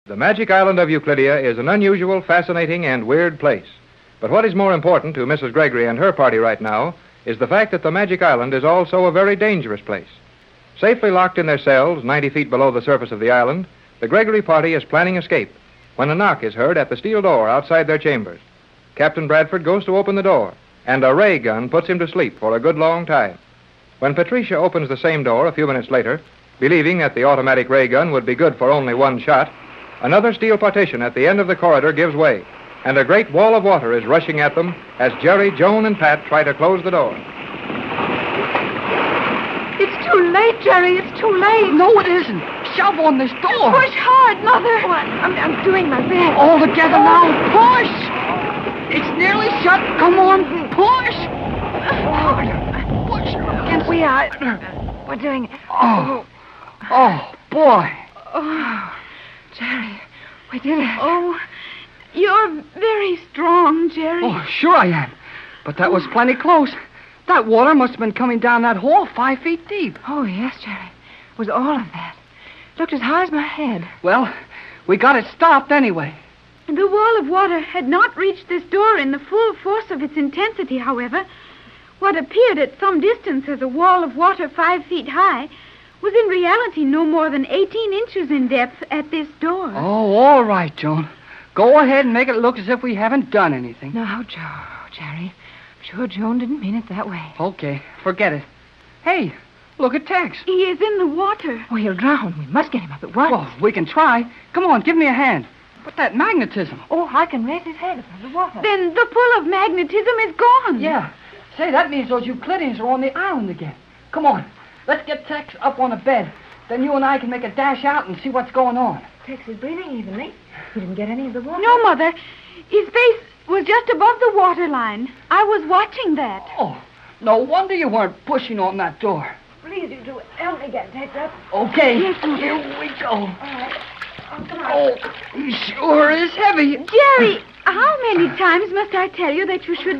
The magic island of Euclidia is an unusual, fascinating, and weird place. But what is more important to Mrs. Gregory and her party right now is the fact that the magic island is also a very dangerous place. Safely locked in their cells 90 feet below the surface of the island, the Gregory party is planning escape when a knock is heard at the steel door outside their chambers. Captain Bradford goes to open the door, and a ray gun puts him to sleep for a good long time. When Patricia opens the same door a few minutes later, believing that the automatic ray gun would be good for only one shot, another steel partition at the end of the corridor gives way, and a great wall of water is rushing at them as Jerry, Joan, and Pat try to close the door. It's too late, Jerry. It's too late. No, it isn't. Shove on this door. Push hard, Mother. Oh, I'm doing my best. All together now. Push. It's nearly shut. Come on. Push. Push. And we are. We're doing it. Oh, boy. Oh, Jerry, we did it. Oh, you're very strong, Jerry. Oh, sure I am. But that was plenty close. That water must have been coming down that hole 5 feet deep. Oh, yes, Jerry. It was all of that. Looked as high as my head. Well, we got it stopped anyway. The wall of water had not reached this door in the full force of its intensity, however. What appeared at some distance as a wall of water 5 feet high was in reality no more than 18 inches in depth at this door. Oh, all right, Joan. Go ahead and make it look as if we haven't done anything. No, Jerry. I'm sure Joan didn't mean it that way. Okay, forget it. Hey, look at Tex. He is in the water. Oh, he'll drown. We must get him up at once. Well, we can try. Come on, give me a hand. But that magnetism. Oh, I can raise his head above the water. Then the pull of magnetism is gone. Yeah. Say, that means those Euclideans are on the island again. Come on. Let's get Tex up on a bed. Then you and I can make a dash out and see what's going on. Tex is breathing evenly. He didn't get any of the water. No, Mother. His face was just above the waterline. I was watching that. Oh, no wonder you weren't pushing on that door. Please, you two, help me get Tex up. Okay. Yes, Mother. Here we go. All right. Oh, come on. Oh, he sure is heavy. Jerry, how many times must I tell you that you should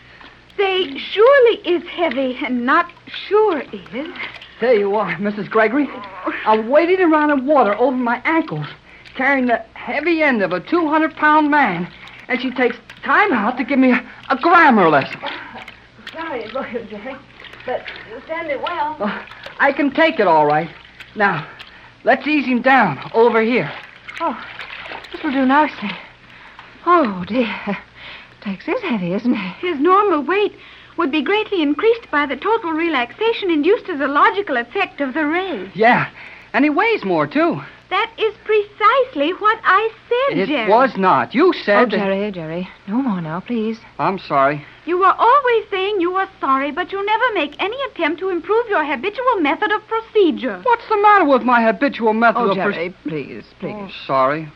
say surely is heavy and not sure is? There you are, Mrs. Gregory. I'm wading around in water over my ankles, carrying the heavy end of a 200-pound man, and she takes time out to give me a grammar lesson. Sorry to go here, Jerry, but you stand it well. Oh, I can take it all right. Now, let's ease him down over here. Oh, this will do nicely. Oh, dear. Tex is heavy, isn't he? His normal weight would be greatly increased by the total relaxation induced as a logical effect of the ray. Yeah, and he weighs more, too. That is precisely what I said, Jerry. It was not. You said... Oh, Jerry. No more now, please. I'm sorry. You were always saying you were sorry, but you never make any attempt to improve your habitual method of procedure. What's the matter with my habitual method Oh, of Jerry, please. Oh, sorry.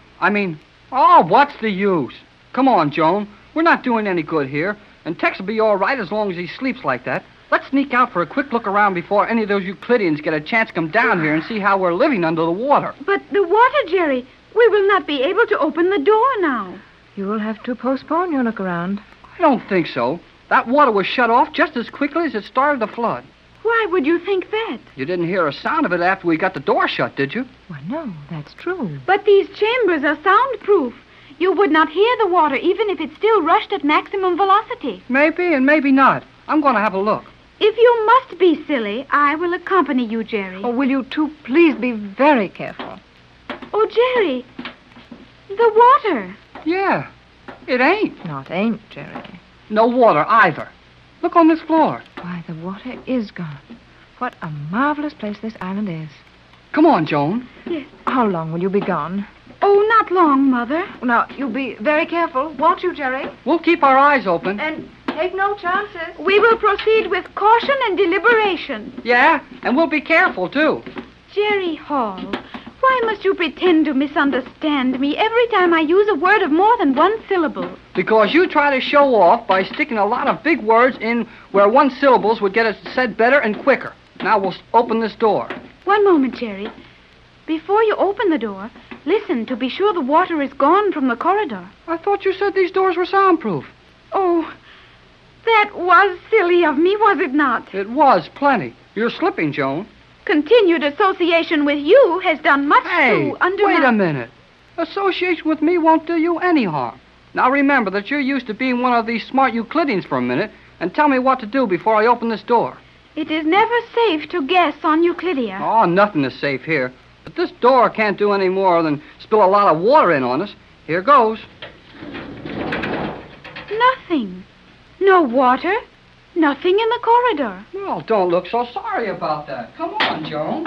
What's the use? Come on, Joan. We're not doing any good here, and Tex will be all right as long as he sleeps like that. Let's sneak out for a quick look around before any of those Euclideans get a chance to come down here and see how we're living under the water. But the water, Jerry, we will not be able to open the door now. You will have to postpone your look around. I don't think so. That water was shut off just as quickly as it started to flood. Why would you think that? You didn't hear a sound of it after we got the door shut, did you? Well, no, that's true. But these chambers are soundproof. You would not hear the water even if it still rushed at maximum velocity. Maybe and maybe not. I'm going to have a look. If you must be silly, I will accompany you, Jerry. Oh, will you two please be very careful? Oh, Jerry, the water. Yeah, it ain't. Not ain't, Jerry. No water either. Look on this floor. Why, the water is gone. What a marvelous place this island is. Come on, Joan. Yes. How long will you be gone? Oh, not long, Mother. Now, you'll be very careful, won't you, Jerry? We'll keep our eyes open. And take no chances. We will proceed with caution and deliberation. Yeah, and we'll be careful, too. Jerry Hall, why must you pretend to misunderstand me every time I use a word of more than one syllable? Because you try to show off by sticking a lot of big words in where one syllables would get us said better and quicker. Now we'll open this door. One moment, Jerry. Before you open the door, listen to be sure the water is gone from the corridor. I thought you said these doors were soundproof. Oh, that was silly of me, was it not? It was, plenty. You're slipping, Joan. Continued association with you has done much Hey, to undermine... wait a minute. Association with me won't do you any harm. Now remember that you're used to being one of these smart Euclideans for a minute, and tell me what to do before I open this door. It is never safe to guess on Euclidia. Oh, nothing is safe here. But this door can't do any more than spill a lot of water in on us. Here goes. Nothing. No water. Nothing in the corridor. Well, don't look so sorry about that. Come on, Joan.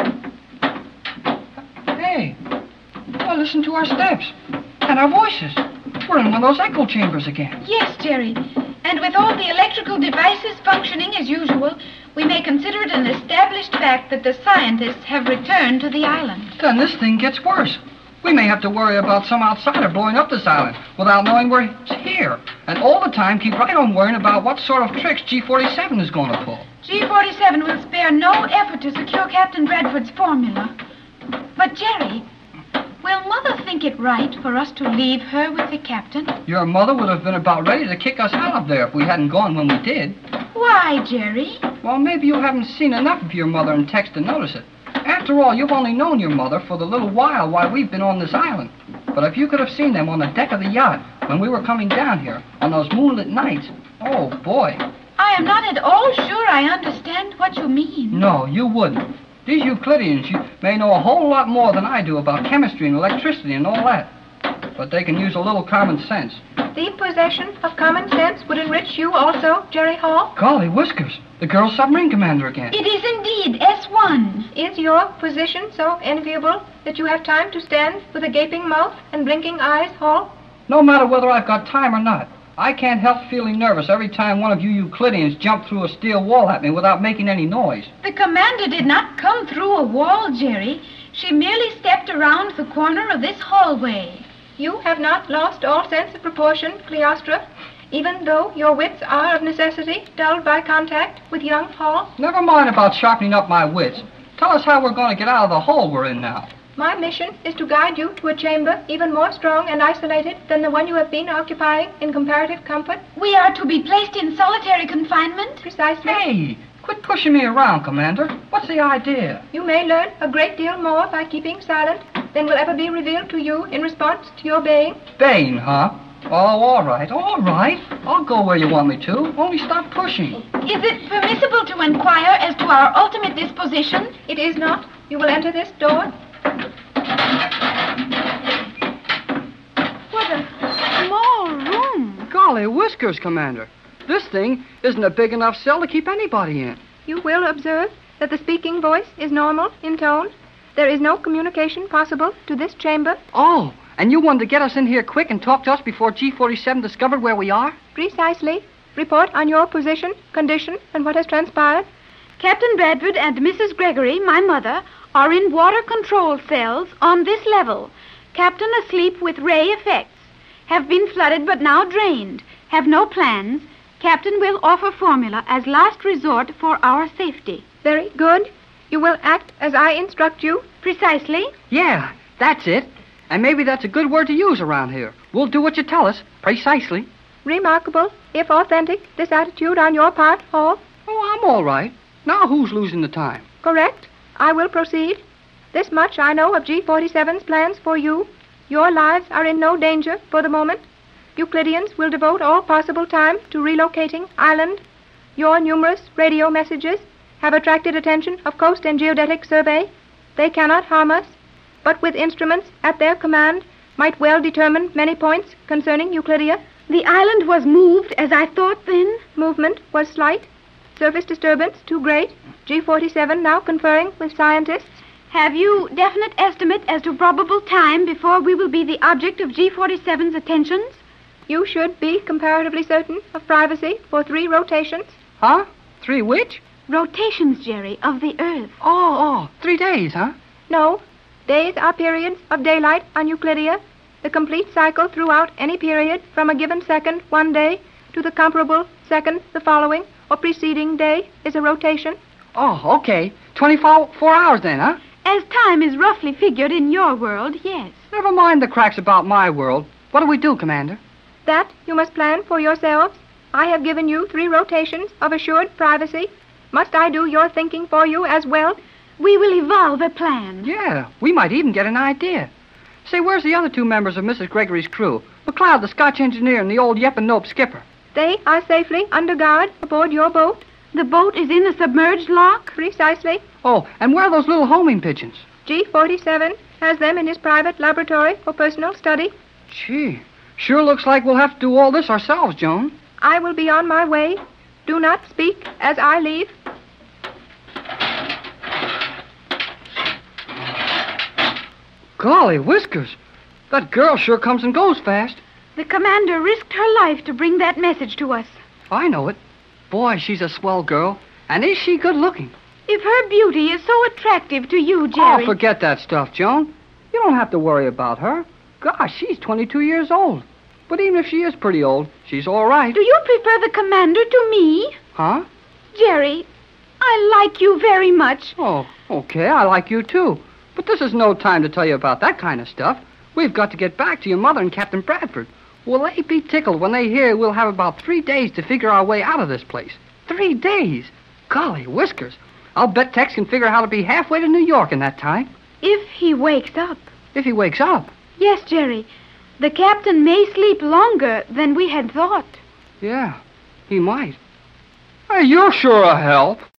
Hey, well, listen to our steps and our voices. We're in one of those echo chambers again. Yes, Jerry. And with all the electrical devices functioning as usual, we may consider it an established fact that the scientists have returned to the island. Then this thing gets worse. We may have to worry about some outsider blowing up this island without knowing we're here. And all the time keep right on worrying about what sort of tricks G47 is going to pull. G47 will spare no effort to secure Captain Bradford's formula. But, Jerry, will Mother think it right for us to leave her with the captain? Your mother would have been about ready to kick us out of there if we hadn't gone when we did. Why, Jerry? Well, maybe you haven't seen enough of your mother in Tex to notice it. After all, you've only known your mother for the little while we've been on this island. But if you could have seen them on the deck of the yacht when we were coming down here on those moonlit nights, oh, boy. I am not at all sure I understand what you mean. No, you wouldn't. These Euclideans may know a whole lot more than I do about chemistry and electricity and all that. But they can use a little common sense. The possession of common sense would enrich you also, Jerry Hall. Golly whiskers, the girl submarine commander again. It is indeed S1. Is your position so enviable that you have time to stand with a gaping mouth and blinking eyes, Hall? No matter whether I've got time or not, I can't help feeling nervous every time one of you Euclideans jump through a steel wall at me without making any noise. The commander did not come through a wall, Jerry. She merely stepped around the corner of this hallway. You have not lost all sense of proportion, Cleostra, even though your wits are of necessity dulled by contact with young Hall. Never mind about sharpening up my wits. Tell us how we're going to get out of the hole we're in now. My mission is to guide you to a chamber even more strong and isolated than the one you have been occupying in comparative comfort. We are to be placed in solitary confinement? Precisely. Hey, quit pushing me around, Commander. What's the idea? You may learn a great deal more by keeping silent than will ever be revealed to you in response to your baying. Baying, huh? Oh, all right. I'll go where you want me to. Only stop pushing. Is it permissible to inquire as to our ultimate disposition? It is not. You will enter this door. What a small room. Golly whiskers, Commander. This thing isn't a big enough cell to keep anybody in. You will observe that the speaking voice is normal in tone. There is no communication possible to this chamber. Oh, and you wanted to get us in here quick and talk to us before G47 discovered where we are? Precisely. Report on your position, condition, and what has transpired. Captain Bradford and Mrs. Gregory, my mother, are in water control cells on this level. Captain asleep with ray effects. Have been flooded but now drained. Have no plans. Captain will offer formula as last resort for our safety. Very good. You will act as I instruct you. Precisely. Yeah, that's it. And maybe that's a good word to use around here. We'll do what you tell us. Precisely. Remarkable, if authentic, this attitude on your part, Hall. Oh, I'm all right. Now who's losing the time? Correct. I will proceed. This much I know of G47's plans for you. Your lives are in no danger for the moment. Euclideans will devote all possible time to relocating island. Your numerous radio messages have attracted attention of Coast and Geodetic Survey. They cannot harm us, but with instruments at their command might well determine many points concerning Euclidia. The island was moved as I thought then. Movement was slight. Surface disturbance too great. G47 now conferring with scientists. Have you definite estimate as to probable time before we will be the object of G47's attentions? You should be comparatively certain of privacy for 3 rotations. Huh? 3 which? Rotations, Jerry, of the Earth. Oh, 3 days, huh? No. Days are periods of daylight on Euclidia. The complete cycle throughout any period from a given second one day to the comparable second the following or preceding day is a rotation. Oh, okay. 24 hours then, huh? As time is roughly figured in your world, yes. Never mind the cracks about my world. What do we do, Commander? That you must plan for yourselves. I have given you 3 rotations of assured privacy. Must I do your thinking for you as well? We will evolve a plan. Yeah, we might even get an idea. Say, where's the other two members of Mrs. Gregory's crew? McLeod, the Scotch engineer, and the old Yep and Nope skipper. They are safely under guard aboard your boat. The boat is in a submerged lock? Precisely. Oh, and where are those little homing pigeons? G47 has them in his private laboratory for personal study. Gee, sure looks like we'll have to do all this ourselves, Joan. I will be on my way. Do not speak as I leave. Golly whiskers, that girl sure comes and goes fast. The commander risked her life to bring that message to us. I know it. Boy, she's a swell girl. And is she good looking? If her beauty is so attractive to you, Jerry... Oh, forget that stuff, Joan. You don't have to worry about her. Gosh, she's 22 years old. But even if she is pretty old, she's all right. Do you prefer the commander to me? Huh? Jerry, I like you very much. Oh, okay, I like you too. But this is no time to tell you about that kind of stuff. We've got to get back to your mother and Captain Bradford. Will they be tickled when they hear we'll have about 3 days to figure our way out of this place? 3 days? Golly whiskers. I'll bet Tex can figure how to be halfway to New York in that time. If he wakes up. If he wakes up? Yes, Jerry. The captain may sleep longer than we had thought. Yeah, he might. Hey, you're sure a help.